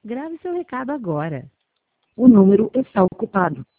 Grave seu recado agora. O número está ocupado.